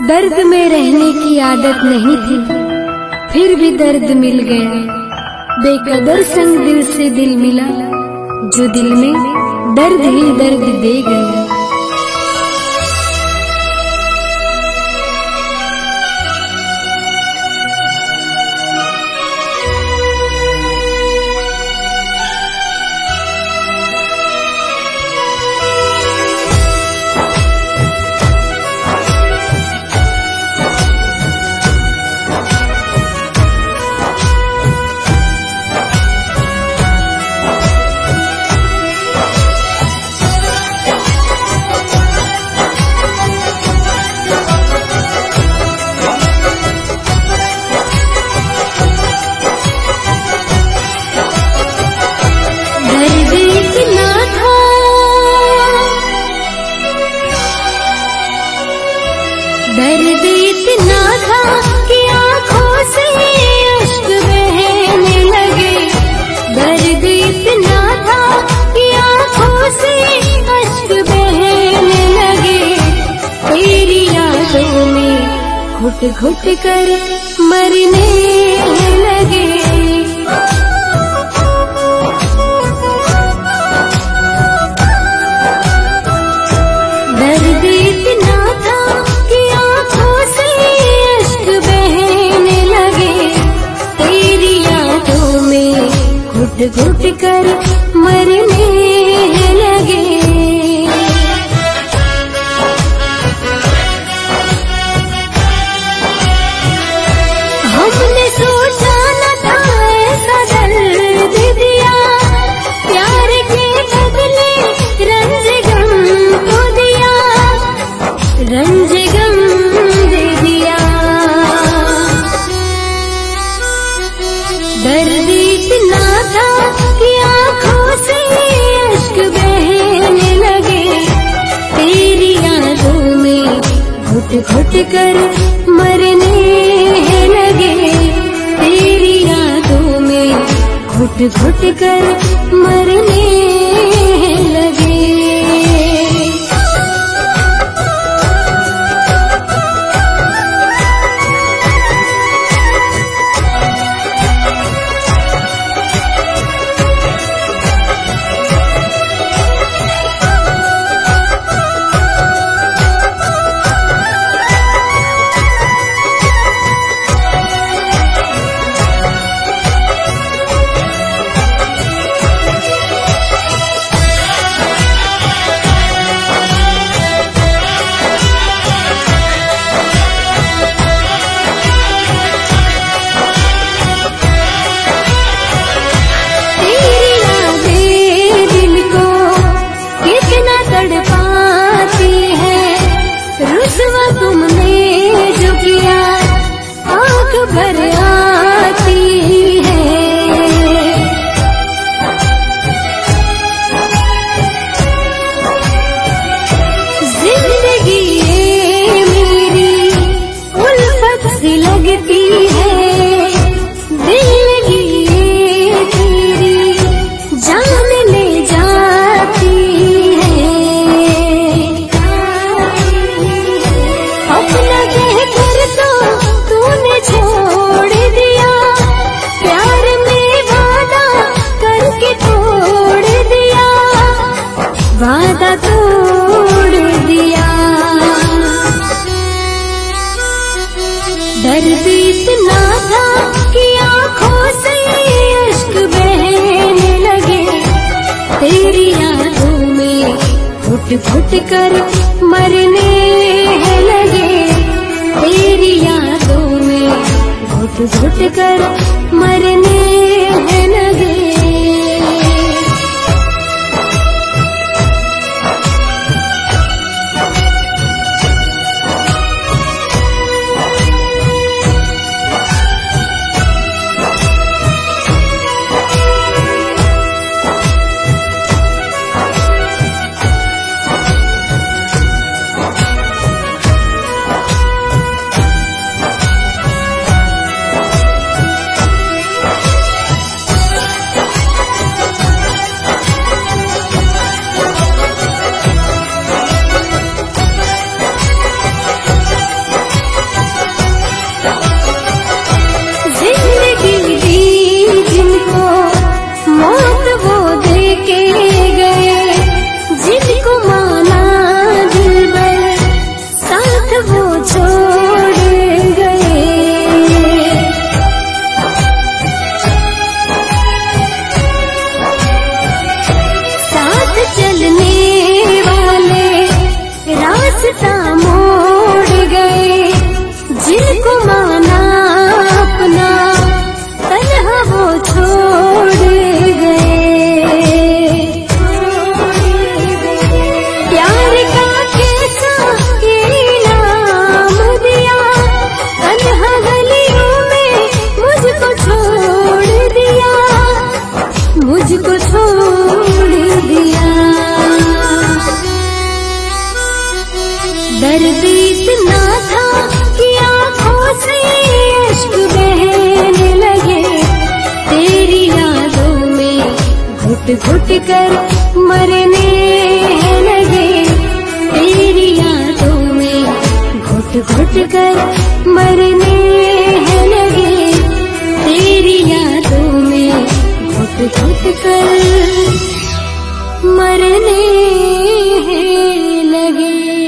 दर्द में रहने की आदत नहीं थी, फिर भी दर्द मिल गया। बेकदर संग दिल से दिल मिला, जो दिल में दर्द ही दर्द दे गया। दर्द इतना था कि आँखों से अश्क बहने लगे। दर्द इतना था कि आँखों से अश्क बहने लगे। तेरी यादों में घुट घुट कर मरने लगे। दर्द इतना था कि आँखों से अश्क बहने लगे। तेरी यादों में घुट घुट कर मरने लगे। हमने सोचा न था ऐसा दर्द दिया, प्यार के बदले रंज गम को दिया, रंज गम दे दिया। दर्द इतना था कि आँखों से अश्क बहने लगे। तेरी यादों में घुट घुट कर मरने लगे। तेरी यादों में घुट घुट कर मरने लगे। तुमने जो किया आँख भर आती है। जिंदगी ये मेरी उल्फत सी लगती है। दिलगी ये तेरी जान ले जाती है। अपना कहकर तो तूने छोड़ दिया, प्यार में वादा करके तोड़ दिया, वादा तोड़ दिया। दर्द इतना था कि आँखों से अश्क बहने लगे। तेरी यादों में घुट घुट कर मरने लगे। तेरी यादों में घुट घुट कर मरने लगे। घुट कर मरने हैं लगे तेरी यादों में, घुट घुट कर मरने हैं लगे तेरी यादों में, घुट घुट कर मरने हैं लगे।